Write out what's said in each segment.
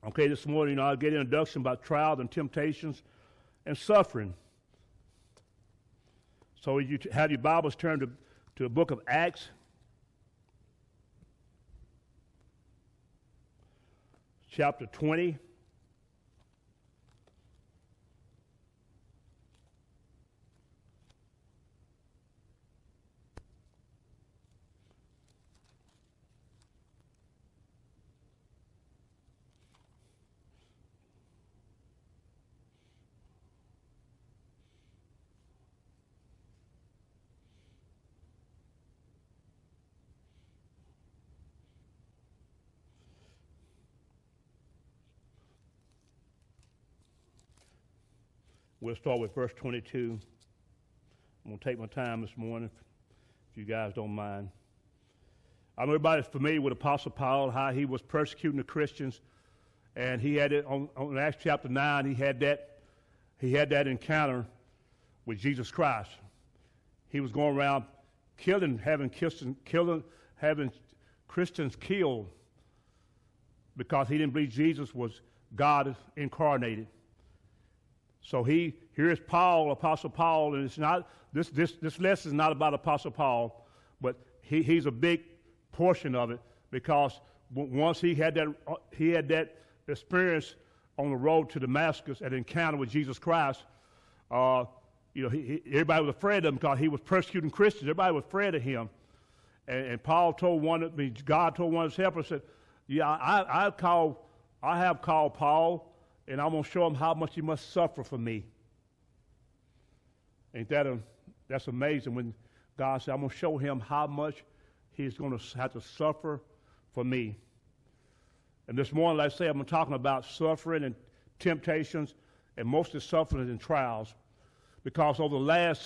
Okay, this morning, I'll get an introduction about trials and temptations and suffering. So you have your Bibles turned to the book of Acts, chapter 20. We'll start with verse 22. I'm going to take my time this morning, if you guys don't mind. I know everybody's familiar with Apostle Paul, how he was persecuting the Christians, and he had it on Acts chapter 9. He had that encounter with Jesus Christ. He was going around having Christians killed because he didn't believe Jesus was God incarnated. So here's Paul, Apostle Paul, and it's not this lesson is not about Apostle Paul, but he's a big portion of it, because once he had that experience on the road to Damascus, an encounter with Jesus Christ. Everybody was afraid of him because he was persecuting Christians. Everybody was afraid of him, and God told one of his helpers, said, "Yeah, I have called Paul, and I'm going to show him how much he must suffer for me." Ain't that's amazing when God said, "I'm going to show him how much he's going to have to suffer for me." And this morning, like I say, I'm talking about suffering and temptations, and mostly suffering and trials, because over the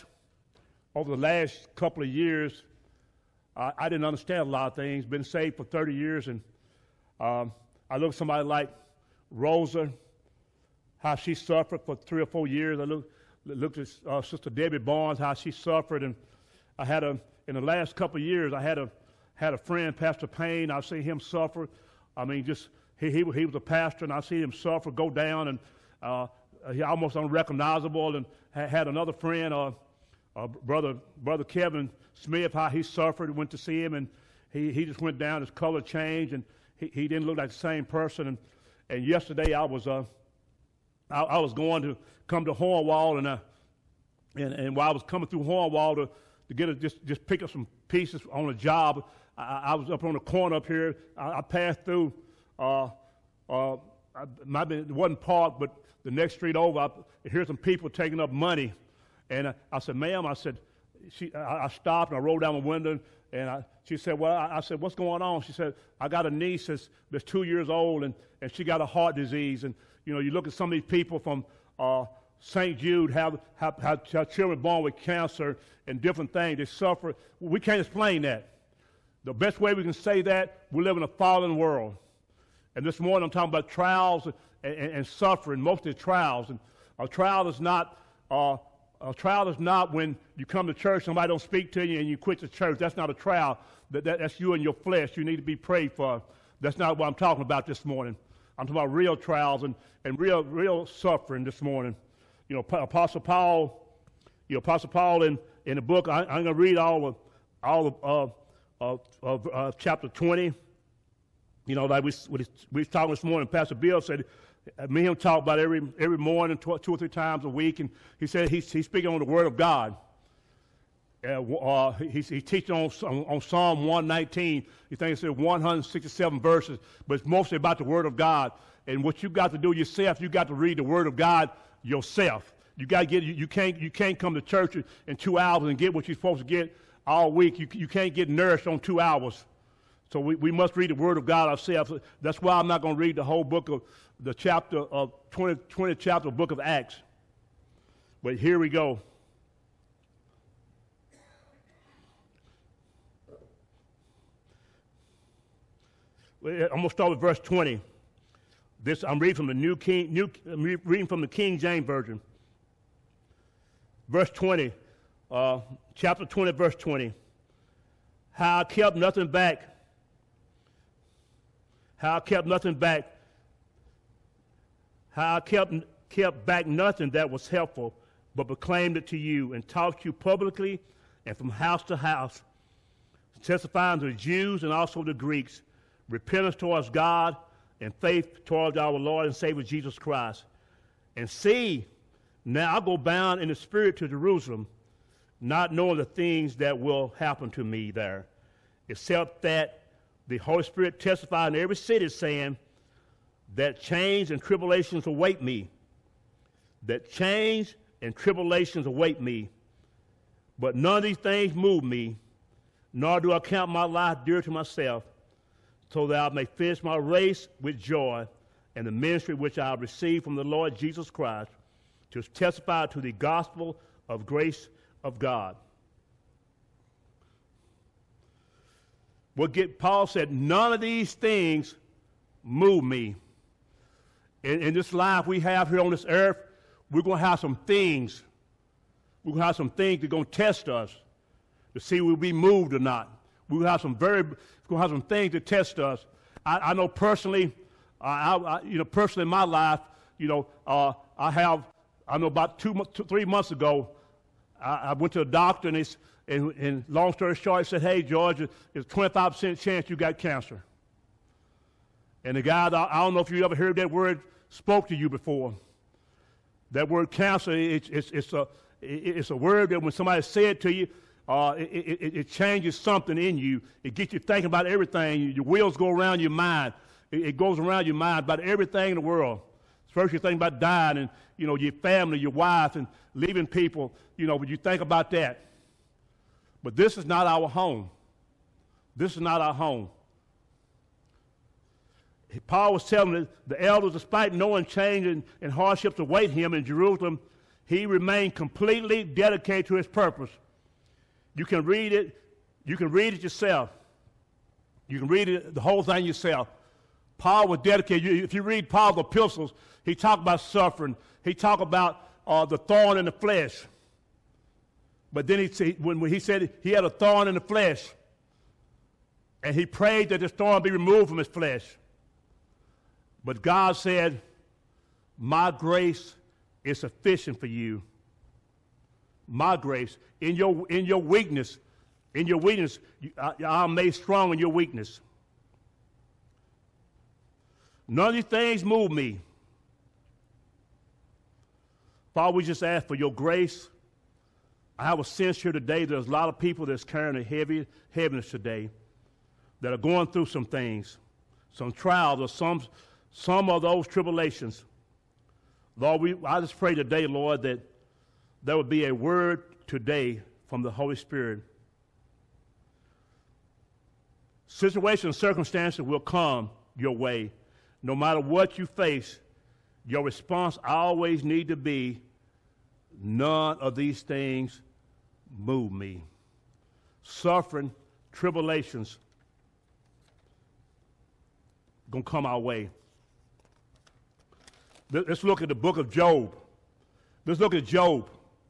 last couple of years, I didn't understand a lot of things. Been saved for 30 years, and I look at somebody like Rosa, how she suffered for 3 or 4 years. I looked at Sister Debbie Barnes, how she suffered, and I had in the last couple of years, I had a friend, Pastor Payne. I've seen him suffer. I mean, he was a pastor, and I see him suffer, go down, and he almost unrecognizable. And had another friend, Brother Kevin Smith, how he suffered. Went to see him, and he just went down. His color changed, and he didn't look like the same person. And yesterday I was going to come to Hornwall, and while I was coming through Hornwall to get just pick up some pieces on a job, I was up on the corner up here. I passed through. It wasn't parked, but the next street over, I heard some people taking up money, and I said, "Ma'am," I said. I stopped and I rolled down my window, and she said, "Well," I said, "What's going on?" She said, "I got a niece that's 2 years old, and she got a heart disease. And you look at some of these people from St. Jude, have children born with cancer and different things. They suffer. We can't explain that. The best way we can say that, we live in a fallen world. And this morning I'm talking about trials and suffering, mostly trials. And a trial is not when you come to church, somebody don't speak to you, and you quit the church. That's not a trial. That's you and your flesh. You need to be prayed for. That's not what I'm talking about this morning. I'm talking about real trials and real suffering this morning. Apostle Paul in the book, I'm going to read all of chapter 20. Like we was talking this morning, Pastor Bill said, me and him talk about every morning, 2 or 3 times a week, and he said he's speaking on the Word of God. He's teaching on Psalm 119. He thinks it's 167 verses, but it's mostly about the Word of God. And what you got to do yourself, you got to read the Word of God yourself. You got to get. You can't come to church in 2 hours and get what you're supposed to get all week. You can't get nourished on 2 hours. So we must read the Word of God ourselves. That's why I'm not going to read the whole book of the chapter of 20 chapter of the book of Acts. But here we go. I'm going to start with verse 20. I'm reading from the reading from the King James Version. Verse 20, chapter 20, verse 20. How I kept nothing back. how I kept back nothing that was helpful, but proclaimed it to you and taught you publicly and from house to house, testifying to the Jews and also the Greeks, repentance towards God and faith towards our Lord and Savior Jesus Christ. And see, now I go bound in the Spirit to Jerusalem, not knowing the things that will happen to me there, except that the Holy Spirit testified in every city, saying that change and tribulations await me, that change and tribulations await me. But none of these things move me, nor do I count my life dear to myself, so that I may finish my race with joy and the ministry which I have received from the Lord Jesus Christ, to testify to the gospel of grace of God. Paul said, none of these things move me. In this life we have here on this earth, we're going to have some things. We're going to have some things that are going to test us to see if we'll be moved or not. We're going to have some things to test us. I know personally, personally in my life, I know about 3 months ago, I went to a doctor and long story short, he said, hey, George, there's a 25% chance you got cancer. And the guy, I don't know if you ever heard that word spoke to you before. That word cancer, it's a word that when somebody said it to you, it changes something in you. It gets you thinking about everything. Your wheels go around your mind. It goes around your mind about everything in the world. First you think about dying and, your family, your wife, and leaving people, but you think about that. But this is not our home. This is not our home. Paul was telling the elders, despite knowing change and hardships await him in Jerusalem, he remained completely dedicated to his purpose. You can read it. You can read it yourself. You can read it, the whole thing yourself. Paul was dedicated. If you read Paul's epistles, he talked about suffering. He talked about the thorn in the flesh. But then when he said he had a thorn in the flesh, and he prayed that this thorn be removed from his flesh. But God said, my grace is sufficient for you. My grace. In your weakness, I'm made strong in your weakness. None of these things move me. Father, we just ask for your grace. I have a sense here today there's a lot of people that's carrying a heaviness today that are going through some things, some trials or some of those tribulations. Lord, I just pray today, Lord, that there would be a word today from the Holy Spirit. Situations and circumstances will come your way. No matter what you face, your response always need to be, none of these things move me. Suffering, tribulations, going to come our way. Let's look at the book of Job. Let's look at Job.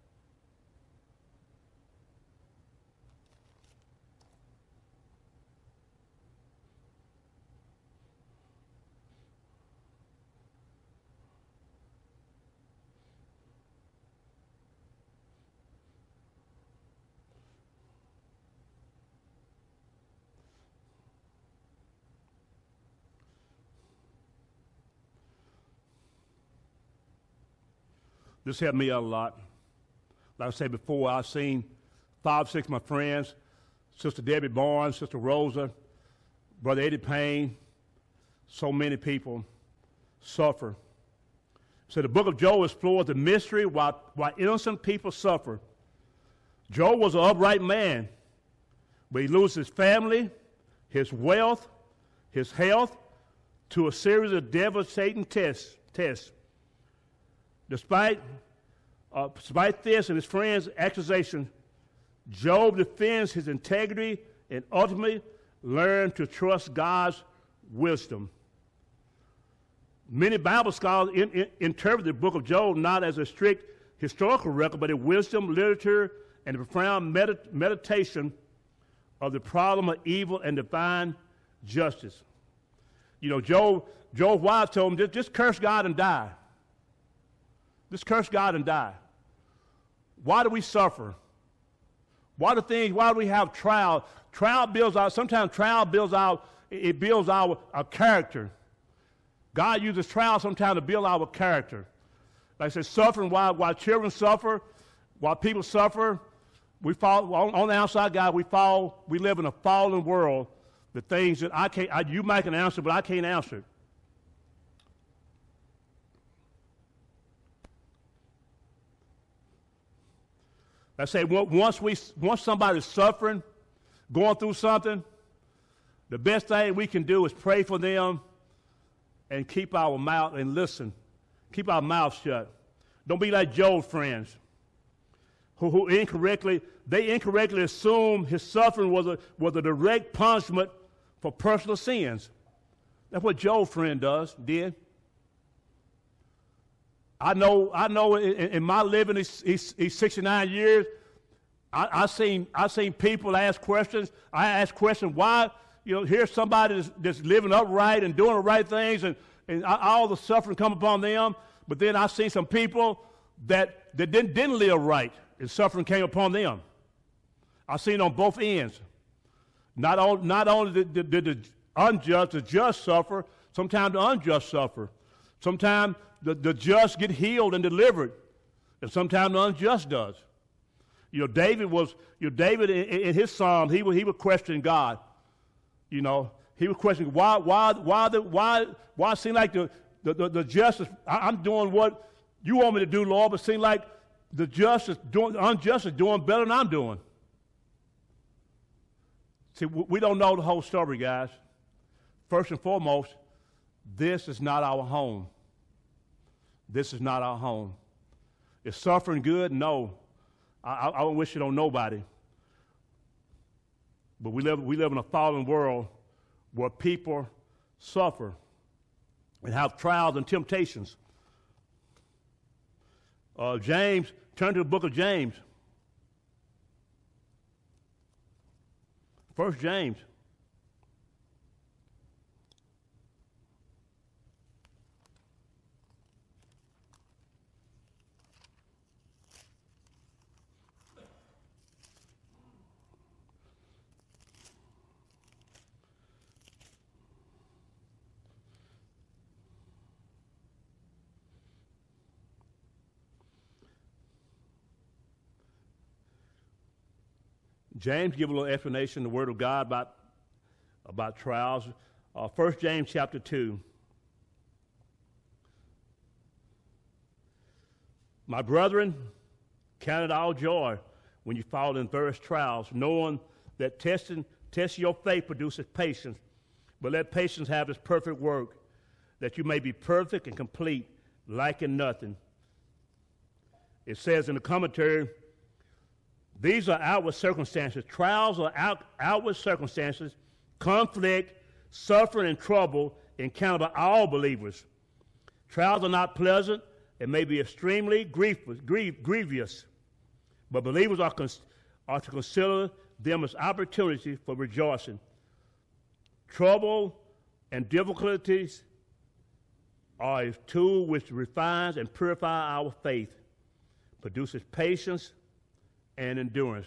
This helped me out a lot. Like I said before, I've seen 5, 6 of my friends, Sister Debbie Barnes, Sister Rosa, Brother Eddie Payne, so many people suffer. So the book of Job explores the mystery why innocent people suffer. Job was an upright man, but he loses his family, his wealth, his health to a series of devastating tests. Despite this and his friends' accusation, Job defends his integrity and ultimately learns to trust God's wisdom. Many Bible scholars interpret the book of Job not as a strict historical record, but a wisdom, literature, and a profound meditation of the problem of evil and divine justice. Job's wife told him, just curse God and die. Just curse God and die. Why do we suffer? Why do we have trial? Sometimes trial builds our character. God uses trial sometimes to build our character. Like I said, suffering, while children suffer, while people suffer, we fall on the outside, God, we live in a fallen world. The things that you might can answer, but I can't answer it. I say once somebody's suffering, going through something, the best thing we can do is pray for them and keep our mouth and listen. Keep our mouth shut. Don't be like Job's friends who incorrectly assumed his suffering was a direct punishment for personal sins. That's what Job's friend did. I know in my living, he's 69 years, I seen people ask questions. I asked questions, why, here's somebody that's living upright and doing the right things, and all the suffering come upon them. But then I see some people that didn't live right, and suffering came upon them. I seen on both ends. Not only did the unjust, the just suffer, sometimes the unjust suffer. Sometimes the just get healed and delivered, and sometimes the unjust does. David in his Psalm, he would question God. He was questioning why it seemed like the justice, I'm doing what you want me to do, Lord, but it seemed like the unjust is doing better than I'm doing. See, we don't know the whole story, guys. First and foremost, this is not our home. This is not our home. Is suffering good? No. I don't wish it on nobody. But we live in a fallen world where people suffer and have trials and temptations. James, turn to the book of James. 1 James. James gives a little explanation, the Word of God, about trials. 1 James chapter 2. My brethren, count it all joy when you fall in various trials, knowing that testing your faith produces patience. But let patience have its perfect work, that you may be perfect and complete, lacking nothing. It says in the commentary, these are outward circumstances. Trials are outward circumstances, conflict, suffering, and trouble encountered by all believers. Trials are not pleasant and may be extremely grievous, but believers are to consider them as opportunities for rejoicing. Trouble and difficulties are a tool which refines and purifies our faith, produces patience and endurance.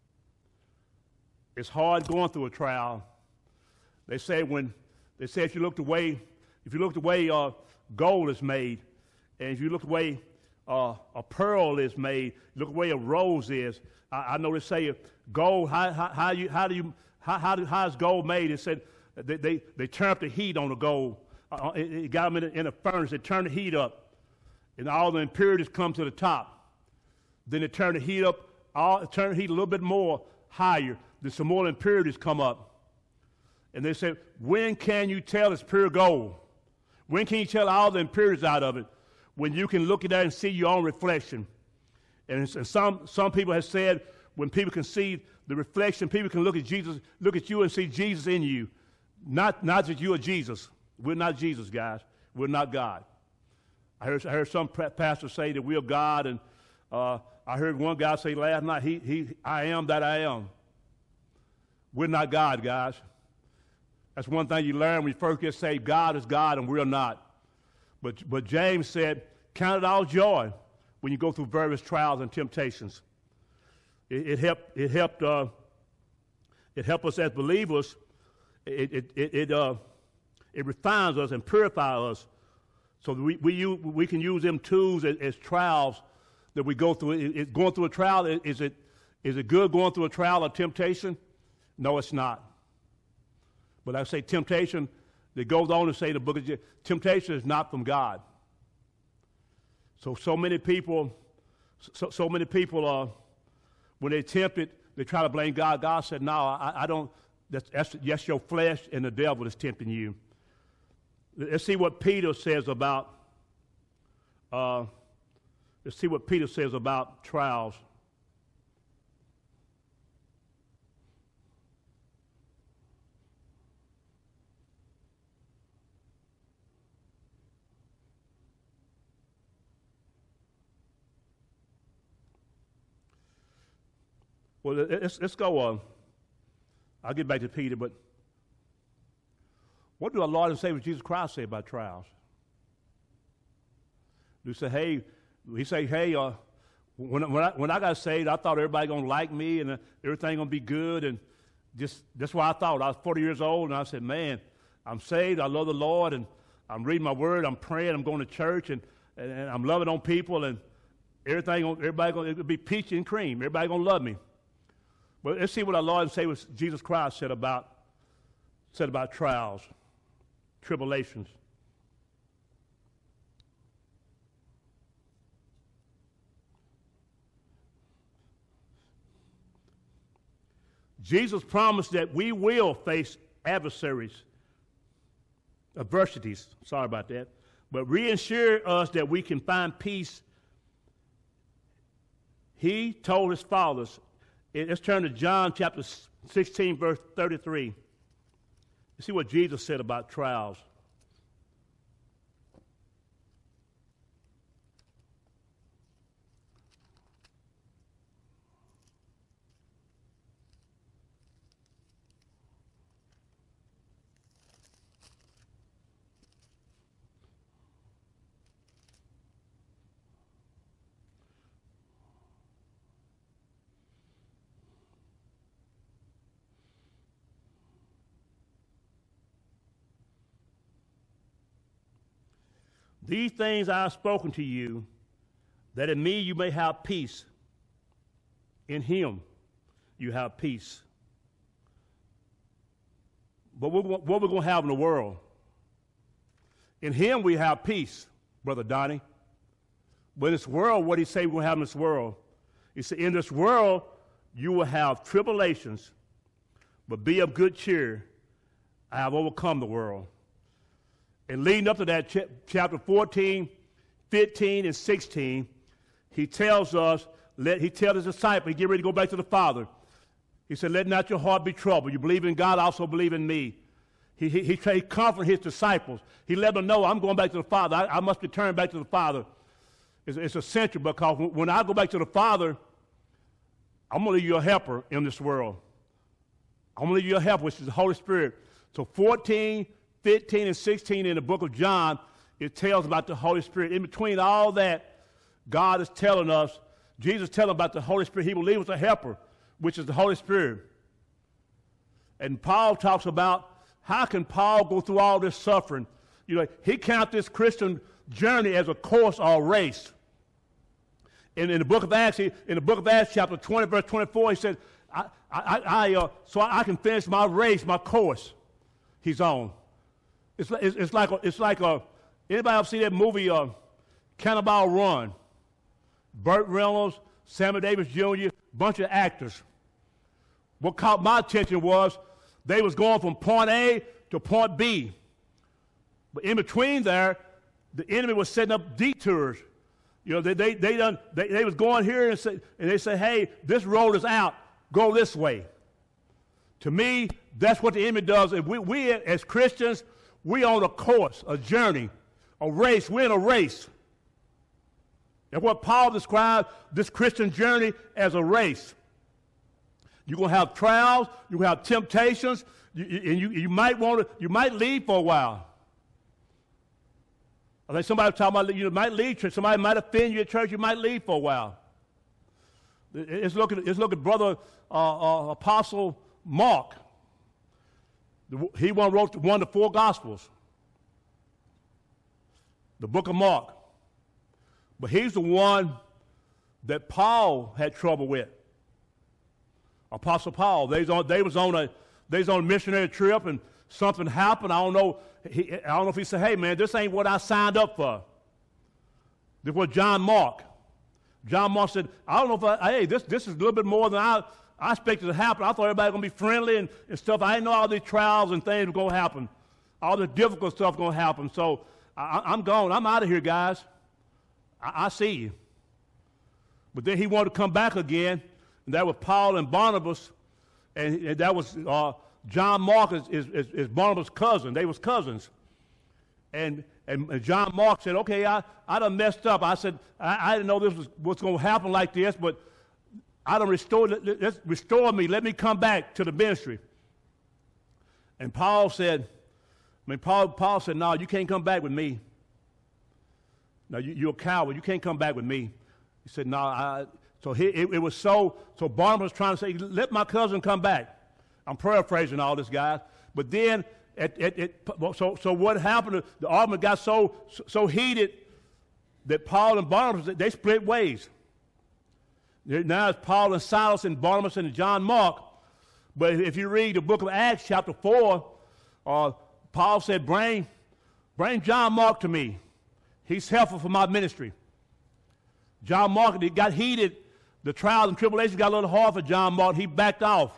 It's hard going through a trial. They say if you look the way gold is made, and if you look the way a pearl is made, look the way a rose is. I know they say gold. How is gold made? It said they turn up the heat on the gold. It got them in a furnace. They turn the heat up, and all the impurities come to the top. Then they turn the heat up. Turn the heat a little bit more higher. Then some more impurities come up. And they say, when can you tell it's pure gold? When can you tell all the impurities out of it? When you can look at that and see your own reflection. And some people have said, when people can see the reflection, people can look at you and see Jesus in you. Not that you are Jesus. We're not Jesus, guys. We're not God. I heard some pastors say that we're God, and I heard one guy say last night, I am that I am. We're not God, guys. That's one thing you learn when you first get saved. God is God and we're not. But James said, count it all joy when you go through various trials and temptations. It helped us as believers. It refines us and purifies us, so that we can use them tools as trials that we go through. Going through a trial, is it good going through a trial or temptation? No, it's not. But I say temptation, that goes on to say in the book of James, temptation is not from God. So many people when they're tempted, they try to blame God. God said, no, I don't. That's your flesh and the devil that's tempting you. Let's see what Peter says about. Let's see what Peter says about trials. Well, let's go on. I'll get back to Peter, but what do our Lord and Savior Jesus Christ say about trials? Do he say, hey, when I got saved, I thought everybody gonna like me and everything gonna be good, and that's what I thought. I was 40 years old, and I said, man, I'm saved, I love the Lord, and I'm reading my word, I'm praying, I'm going to church, and I'm loving on people, and it'll be peachy and cream. Everybody gonna love me. But let's see what our Lord and Savior Jesus Christ said about trials, tribulations. Jesus promised that we will face adversaries, adversities, sorry about that, but reassure us that we can find peace. He told his fathers. Let's turn to John chapter 16, verse 33. Let's see what Jesus said about trials. These things I have spoken to you, that in me you may have peace. In him you have peace. But what we're going to have in the world? In him we have peace, Brother Donnie. But in this world, what he say we're going to have in this world? He said, in this world you will have tribulations, but be of good cheer. I have overcome the world. And leading up to that, chapter 14, 15, and 16, he tells his disciples, he get ready to go back to the Father. He said, let not your heart be troubled. You believe in God, also believe in me. He comforted his disciples. He let them know, I'm going back to the Father. I must return back to the Father. It's essential, because when I go back to the Father, I'm going to leave you a helper in this world. I'm going to leave you a helper, which is the Holy Spirit. So 14, 15 and 16 in the book of John, it tells about the Holy Spirit. In between all that, God is telling us, Jesus telling about the Holy Spirit. He will leave us a helper, which is the Holy Spirit. And Paul talks about how can Paul go through all this suffering. You know, he counts this Christian journey as a course or a race. And in the book of Acts, chapter 20, verse 24, he said, so I can finish my race, my course he's on. It's like anybody ever see that movie, Cannonball Run? Burt Reynolds, Samuel Davis Jr., bunch of actors. What caught my attention was they was going from point A to point B. But in between there, the enemy was setting up detours. You know, they was going here and they say, hey, this road is out. Go this way. To me, that's what the enemy does. If we as Christians, we on a course, a journey, a race. We're in a race. And what Paul described this Christian journey as a race. You're going to have trials, you're going to have temptations, and you might leave for a while. I think somebody was talking about you might leave church. Somebody might offend you at church. You might leave for a while. Let's look at Brother Apostle Mark. He wrote one of the four Gospels, the book of Mark. But he's the one that Paul had trouble with. Apostle Paul. They was on a missionary trip, and something happened. I don't know if he said, "Hey man, this ain't what I signed up for." This was John Mark. John Mark said, "I don't know if this is a little bit more than I expected to happen. I thought everybody was going to be friendly and stuff. I didn't know all these trials and things were going to happen. All the difficult stuff going to happen. So I'm gone. I'm out of here, guys. I see you." But then he wanted to come back again, and that was Paul and Barnabas, and that was John Mark is Barnabas' cousin. They was cousins. And John Mark said, "Okay, I done messed up." I said, I didn't know this was what's going to happen like this, but I done restore me. Let me come back to the ministry. And Paul said, Paul said, "No, you can't come back with me. No, you're a coward. You can't come back with me." He said, "No." So Barnabas was trying to say, "Let my cousin come back." I'm paraphrasing all this, guys. But then, so what happened? The argument got so heated that Paul and Barnabas, they split ways. Now it's Paul and Silas and Barnabas and John Mark. But if you read the book of Acts, chapter 4, Paul said, bring John Mark to me. He's helpful for my ministry. John Mark, it got heated. The trials and tribulations got a little hard for John Mark. He backed off.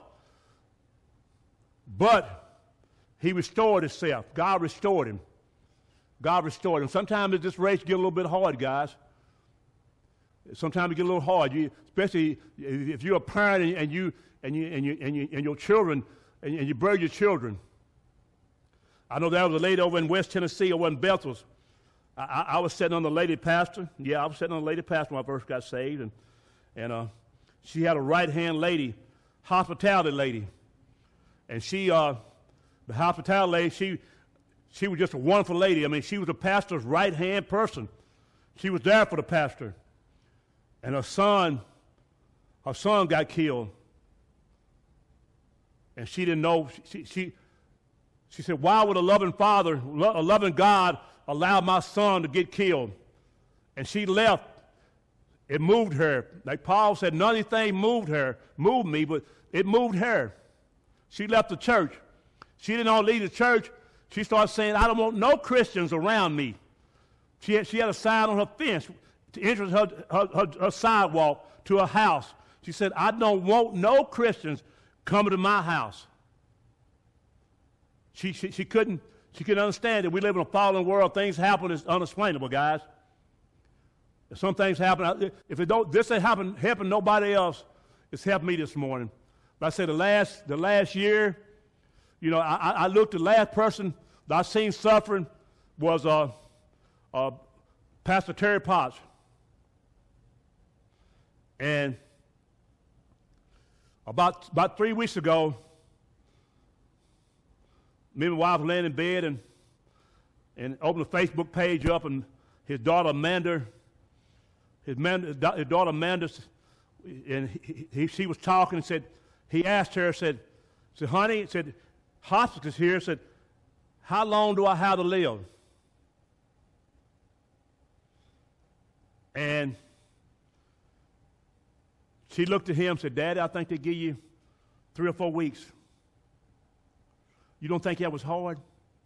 But he restored himself. God restored him. God restored him. Sometimes this race get a little bit hard, guys. Sometimes it get a little hard. Especially if you're a parent and your children and you bury your children. I know there was a lady over in West Tennessee, over in Bethel's. I was sitting on the lady pastor. Yeah, I was sitting on the lady pastor when I first got saved, and she had a right-hand lady, hospitality lady, and she, the hospitality lady, she was just a wonderful lady. I mean, she was the pastor's right-hand person. She was there for the pastor, and her son got killed, and she didn't know. She said, "Why would a loving father, a loving God, allow my son to get killed?" And she left. It moved her. Like Paul said, none of these things moved me, but it moved her. She left the church. She didn't all leave the church. She started saying, "I don't want no Christians around me." She had a sign on her fence to enter her sidewalk to her house. She said, "I don't want no Christians coming to my house." She couldn't understand that we live in a fallen world. Things happen that's unexplainable, guys. If some things happen, if this ain't helping nobody else, it's helped me this morning. But I said the last year, you know, I looked. The last person that I seen suffering was Pastor Terry Potts, and about 3 weeks ago, me and my wife were laying in bed and opened the Facebook page up, and his daughter Amanda, and she was talking and said, he asked her, said, "Honey," said, "hospice is here," said, "How long do I have to live?" And she looked at him and said, "Daddy, I think they give you 3 or 4 weeks. You don't think that was hard?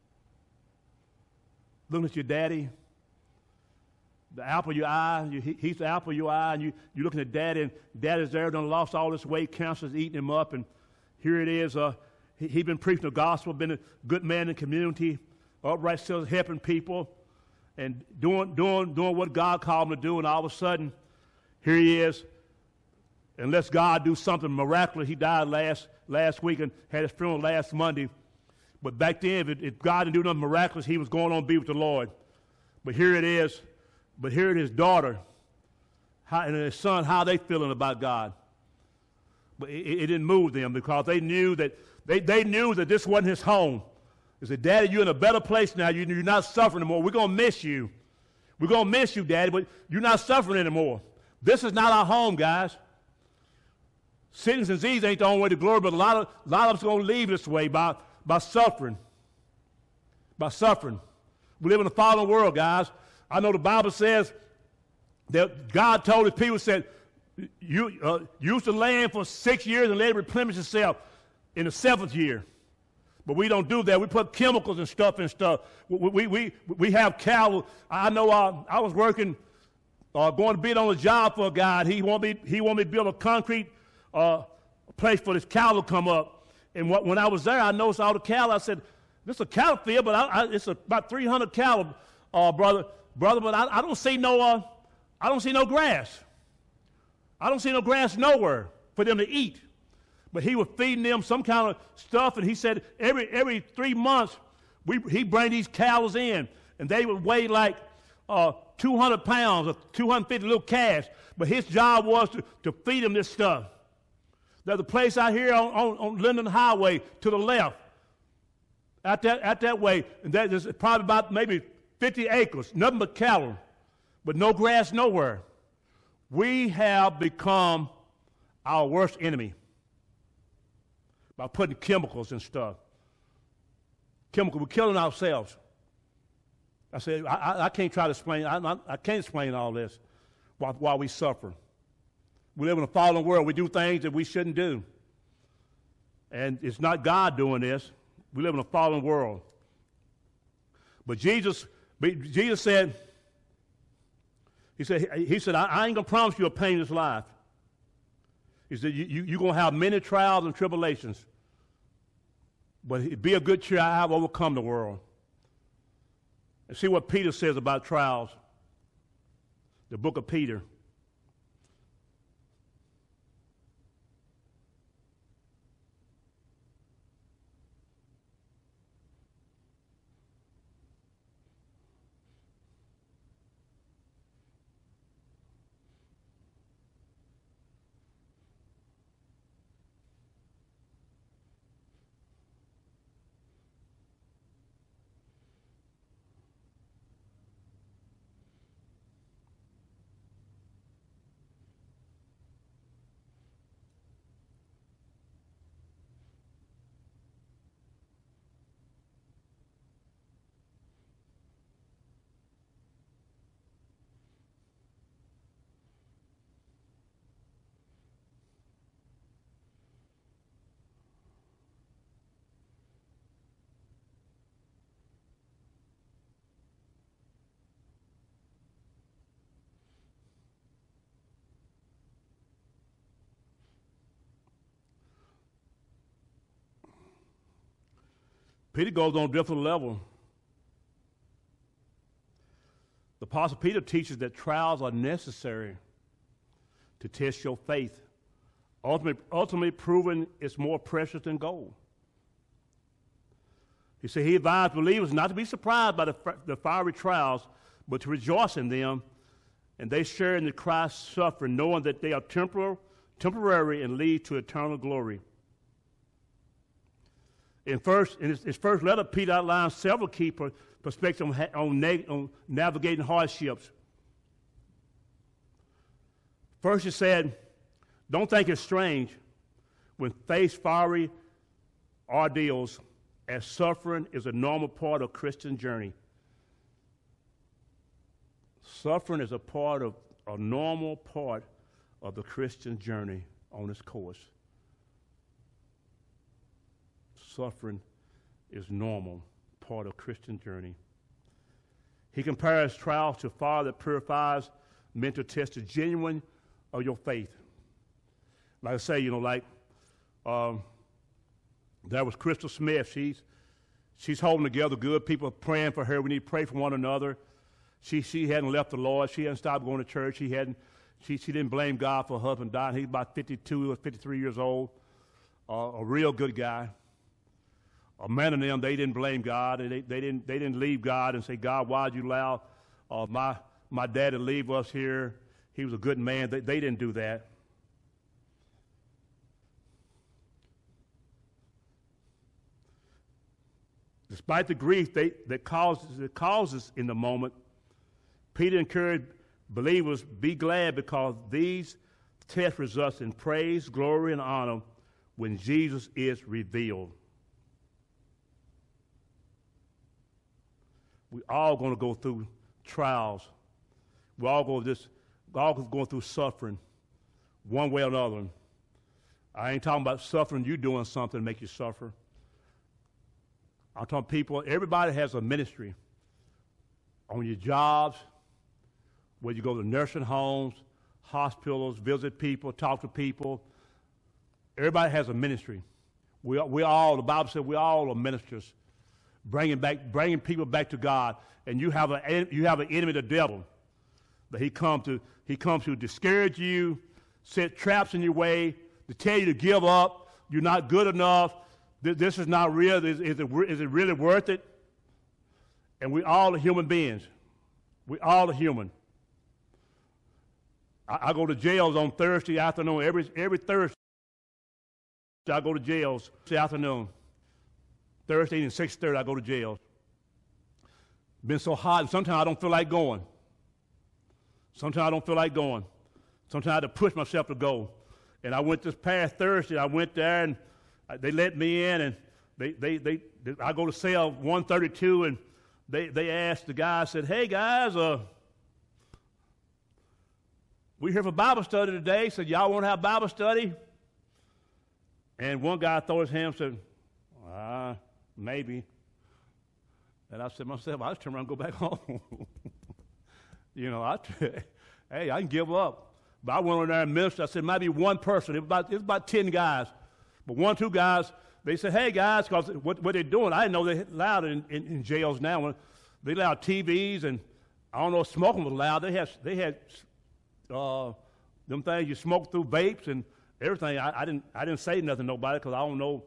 Looking at your daddy, the apple of your eye, he's the apple of your eye, and you're looking at Daddy, and Daddy's there, done lost all this weight, cancer's eating him up, and here it is. He's been preaching the gospel, been a good man in the community, upright, still helping people, and doing what God called him to do, and all of a sudden, here he is. Unless God do something miraculous, he died last week and had his funeral last Monday. But back then, if God didn't do nothing miraculous, he was going on to be with the Lord. But here it is. But here it is, daughter, and his son, how they feeling about God. But it didn't move them because they knew that they knew that this wasn't his home. They said, "Daddy, you're in a better place now. You're not suffering anymore. We're going to miss you. We're going to miss you, Daddy, but you're not suffering anymore. This is not our home, guys. Sickness and disease ain't the only way to glory, but a lot of us are going to leave this way by suffering. By suffering. We live in a fallen world, guys. I know the Bible says that God told his people, said, use the land for 6 years and let it replenish itself in the 7th year. But we don't do that. We put chemicals and stuff. We have cattle. I know I was working, going to bid on a job for a guy. He wanted me to build a concrete place for this cattle to come up. And when I was there, I noticed all the cattle. I said, this is a cattle field, but it's about 300 cattle, brother. But I don't see no grass. I don't see no grass nowhere for them to eat. But he was feeding them some kind of stuff, and he said every 3 months he bring these cows in, and they would weigh like 200 pounds or 250 little calves. But his job was to feed them this stuff. There's a place out here on Linden Highway to the left, out that way, and there's probably about maybe 50 acres, nothing but cattle, but no grass nowhere. We have become our worst enemy by putting chemicals and stuff. We're killing ourselves. I said, I can't try to explain, I can't explain all this while we suffer. We live in a fallen world. We do things that we shouldn't do. And it's not God doing this. We live in a fallen world. But Jesus said, he said, I ain't going to promise you a painless life. He said, you're going to have many trials and tribulations. But be a good cheer, I have overcome the world. And see what Peter says about trials. The book of Peter. Peter goes on a different level. The Apostle Peter teaches that trials are necessary to test your faith, ultimately proving it's more precious than gold. He said he advised believers not to be surprised by the fiery trials, but to rejoice in them, and they share in the Christ's suffering, knowing that they are temporary and lead to eternal glory. In his first letter, Peter outlines several key perspectives on navigating hardships. First, he said, don't think it's strange when faced fiery ordeals, as suffering is a normal part of Christian journey. Suffering is a normal part of the Christian journey on this course. Suffering is normal, part of Christian journey. He compares trials to fire that purifies, meant to test the genuine of your faith. Like I say, there was Crystal Smith. She's holding together good. People are praying for her. We need to pray for one another. She hadn't left the Lord. She hadn't stopped going to church. She didn't blame God for her husband dying. He's about 52 or 53 years old. A real good guy. A man of them, they didn't blame God. They didn't leave God and say, God, why'd you allow my dad to leave us here? He was a good man. They didn't do that. Despite the grief that causes in the moment, Peter encouraged believers, be glad because these tests result in praise, glory, and honor when Jesus is revealed. We're all going to go through trials. We're all going through suffering one way or another. I ain't talking about suffering, you doing something to make you suffer. I'm talking people, everybody has a ministry. On your jobs, where you go to nursing homes, hospitals, visit people, talk to people. Everybody has a ministry. We all, the Bible said, we all are ministers, bringing people back to God. And you have an enemy, the devil, that he comes to discourage you, set traps in your way, to tell you to give up. You're not good enough. This is not real. Is it really worth it? And we all are human beings. We all are human. I go to jails on Thursday afternoon. Every Thursday, I go to jails Thursday afternoon. Thursday and 6:30, I go to jails. Been so hot, and sometimes I don't feel like going. Sometimes I don't feel like going. Sometimes I have to push myself to go. And I went this past Thursday. I went there, and they let me in, and I go to cell 132, and they asked the guy, said, "Hey guys, we here for Bible study today." Said, "Y'all want to have Bible study?" And one guy threw his hand and said, "Maybe." And I said to myself, I just turn around and go back home. Hey, I can give up. But I went over there and ministered. I said, maybe one person. It was about 10 guys. But 2 guys, they said, "Hey guys," because what they're doing, I didn't know they allowed in jails now. They allowed TVs, and I don't know if smoking was allowed. They had them things you smoke through, vapes and everything. I didn't say nothing to nobody because I don't know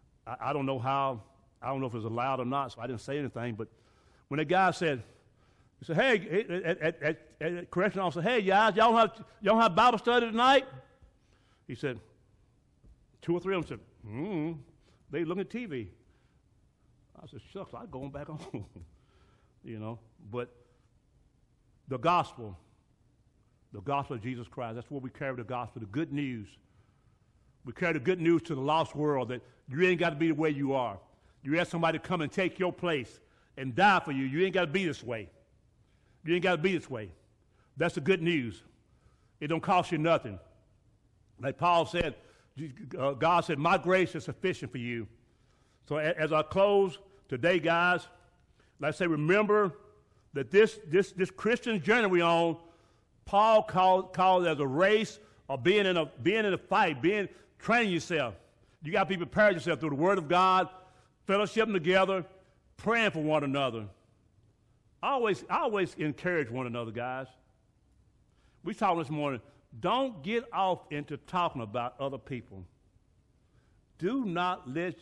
if it was allowed or not, so I didn't say anything. But when the guy said, he said, "Hey," at correction officer, "Hey guys, y'all have Bible study tonight?" He said, 2 or 3 of them said, they looking at TV. I said, "Shucks, I'm going back home." But the gospel of Jesus Christ, that's what we carry, the gospel, the good news. We carry the good news to the lost world that you ain't got to be the way you are. You ask somebody to come and take your place and die for you. You ain't got to be this way. You ain't got to be this way. That's the good news. It don't cost you nothing. Like Paul said, God said, "My grace is sufficient for you." So as I close today, guys, like I say, remember that this Christian journey we're on, Paul called it as a race of being in a fight, training yourself. You got to be prepared yourself through the Word of God, fellowshipping together, praying for one another. I always encourage one another, guys. We talked this morning. Don't get off into talking about other people. Don't get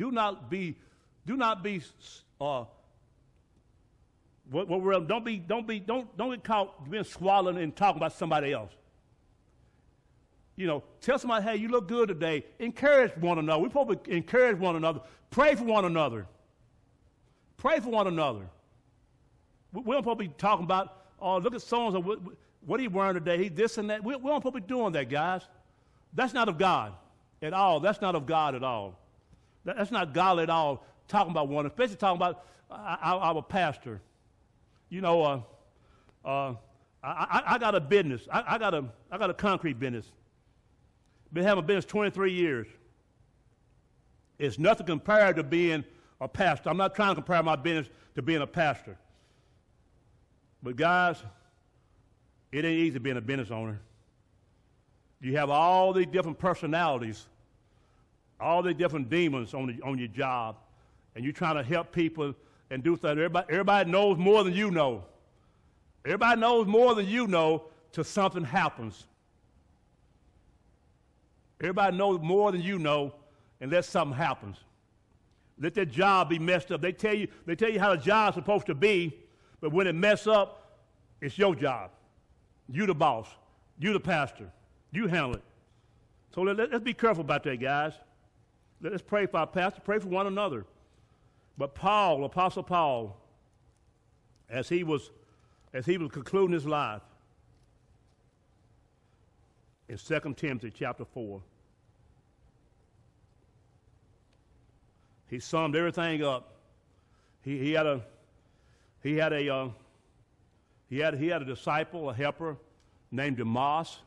caught being swallowed and talking about somebody else. Tell somebody, "Hey, you look good today." Encourage one another. We're supposed to encourage one another. Pray for one another. Pray for one another. We don't supposed to be talking about, "Oh, look at so-and-so, what are you wearing today? He this and that." We don't supposed to be doing that, guys. That's not of God at all. That's not of God at all. That's not godly at all, talking about one, especially talking about our pastor. I got a business. I got a concrete business. Been having a business 23 years. It's nothing compared to being a pastor. I'm not trying to compare my business to being a pastor. But guys, it ain't easy being a business owner. You have all these different personalities, all these different demons on your job, and you're trying to help people and do things. Everybody knows more than you know. Everybody knows more than you know till something happens. Everybody knows more than you know unless something happens. Let that job be messed up. They tell you how the job's supposed to be, but when it mess up, it's your job. You the boss. You the pastor. You handle it. So let's be careful about that, guys. Let's pray for our pastor. Pray for one another. But Paul, Apostle Paul, as he was as he was concluding his life in 2 Timothy chapter 4. He summed everything up. He had a disciple, a helper named Demas.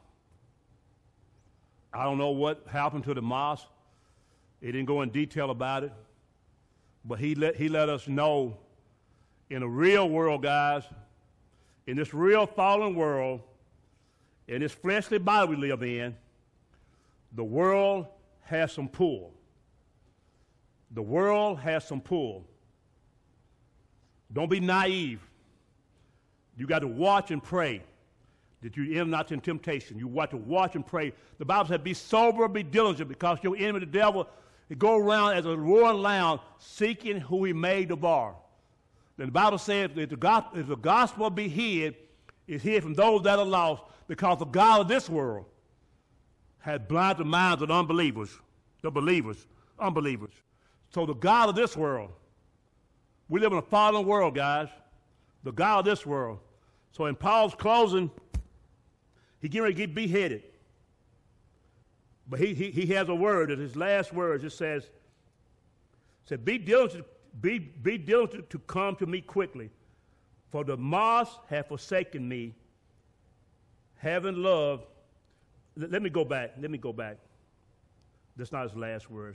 I don't know what happened to Demas. He didn't go in detail about it, but he let us know in the real world, guys, in this real fallen world, in this fleshly body we live in, the world has some pull. The world has some pull. Don't be naive. You got to watch and pray that you enter not in temptation. You got to watch and pray. The Bible says, be sober, be diligent, because your enemy, the devil, he go around as a roaring lion seeking who he may devour. Then the Bible says, if the gospel be hid, it's hid from those that are lost, because the God of this world has blinded the minds of the unbelievers, the believers, unbelievers. So the God of this world, we live in a fallen world, guys. The God of this world. So in Paul's closing, he's getting ready to get beheaded. But he has a word, and his last words, it says, be diligent to come to me quickly, for Demas hath forsaken me, having loved. Let me go back. That's not his last words.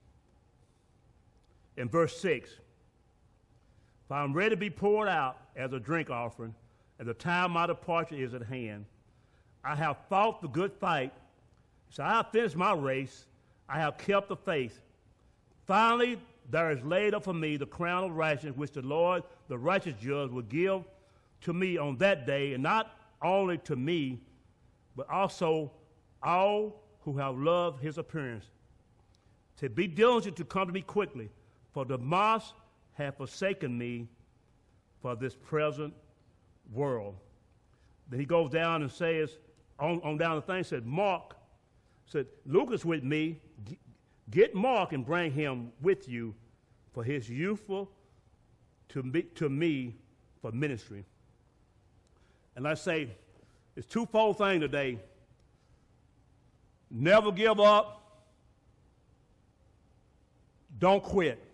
In verse 6, for I am ready to be poured out as a drink offering, and the time of my departure is at hand. I have fought the good fight, so I have finished my race. I have kept the faith. Finally, there is laid up for me the crown of righteousness, which the Lord, the righteous judge, will give to me on that day, and not only to me, but also all who have loved his appearance. To be diligent to come to me quickly, for Demas hath forsaken me for this present world. Then he goes down and says, on down the thing, said, Mark, said, Luke is with me. Get Mark and bring him with you, for his useful to me for ministry. And I say, it's twofold thing today. Never give up. Don't quit.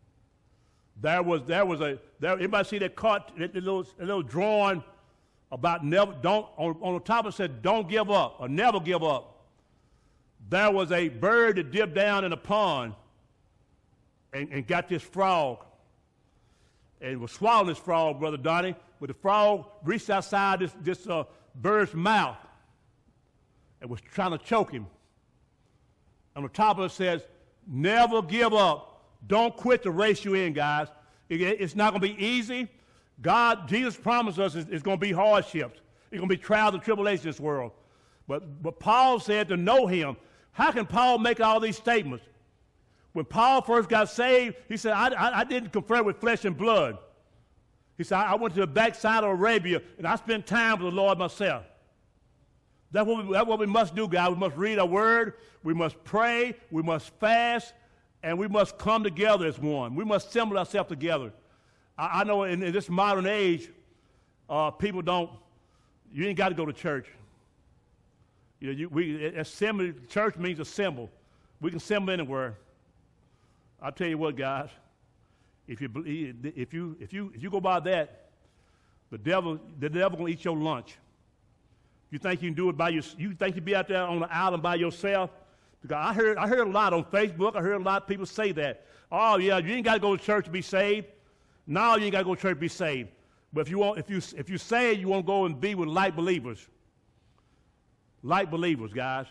Everybody see that little drawing about never, don't, on the top it said, don't give up, or never give up. There was a bird that dipped down in a pond and got this frog, and was swallowing this frog, Brother Donnie, but the frog reached outside this bird's mouth and was trying to choke him. On the top of it says, never give up. Don't quit the race you're in, guys. It's not going to be easy. Jesus promised us it's going to be hardships. It's going to be trials and tribulations in this world. But Paul said to know him. How can Paul make all these statements? When Paul first got saved, he said, I didn't confer with flesh and blood. He said, I went to the backside of Arabia, and I spent time with the Lord myself. That's what we must do, guys. We must read our word. We must pray. We must fast. And we must come together as one. We must assemble ourselves together. I know in this modern age, people don't, you ain't got to go to church. Assembly, church means assemble. We can assemble anywhere. I'll tell you what, guys, if you go by that, the devil gonna eat your lunch. You think you can do it you think you be out there on the island by yourself? Because I heard a lot on Facebook. I heard a lot of people say that. Oh yeah, you ain't got to go to church to be saved. No, you ain't got to go to church to be saved. But if you say you want to go and be with like believers, guys,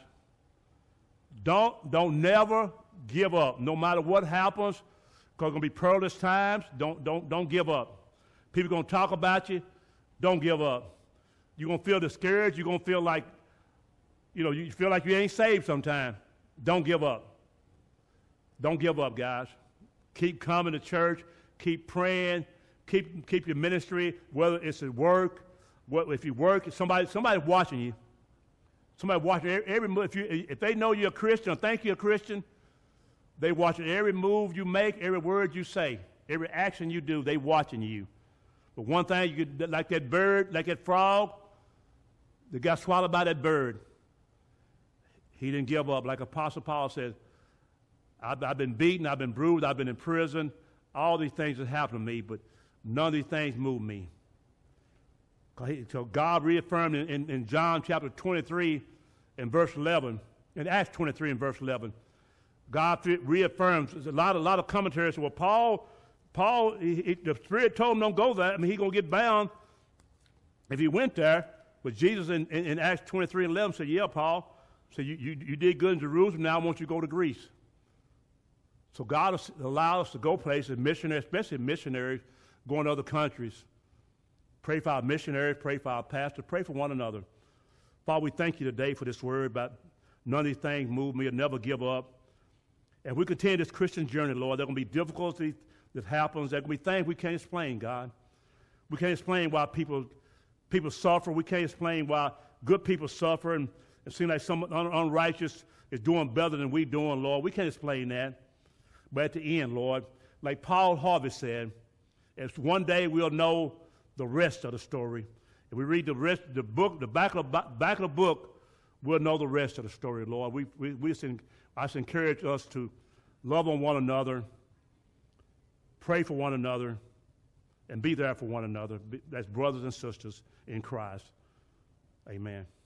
don't never give up. No matter what happens, because it's gonna be perilous times. Don't give up. People gonna talk about you. Don't give up. You're gonna feel discouraged. You're gonna feel like, you feel like you ain't saved sometimes. Don't give up. Don't give up, guys. Keep coming to church. Keep praying. Keep your ministry, whether it's at work. If you work, somebody's watching you. Somebody watching every move. If they know you're a Christian or think you're a Christian, they watching every move you make, every word you say, every action you do. They watching you. But one thing, you could, like that bird, like that frog, that got swallowed by that bird, he didn't give up. Like Apostle Paul said, I've been beaten, I've been bruised, I've been in prison. All these things have happened to me, but none of these things move me. So God reaffirmed in John chapter 23 and verse 11, in Acts 23 and verse 11, God reaffirms. There's a lot of commentaries. Well, Paul, the Spirit told him don't go there. I mean, he's going to get bound if he went there. But Jesus in Acts 23 and 11 said, yeah, Paul, so you did good in Jerusalem, now I want you to go to Greece. So God has allowed us to go places, missionaries, especially missionaries, going to other countries. Pray for our missionaries, pray for our pastors, pray for one another. Father, we thank you today for this word about none of these things move me, I'll never give up. And we continue this Christian journey, Lord. There are going to be difficulties that happens. There are going to be things we can't explain, God. We can't explain why people suffer. We can't explain why good people suffer and it seems like some unrighteous is doing better than we doing, Lord. We can't explain that. But at the end, Lord, like Paul Harvey said, as one day we'll know the rest of the story. If we read the rest of the book, the back of the book, we'll know the rest of the story, Lord. I just encourage us to love on one another, pray for one another, and be there for one another as brothers and sisters in Christ. Amen.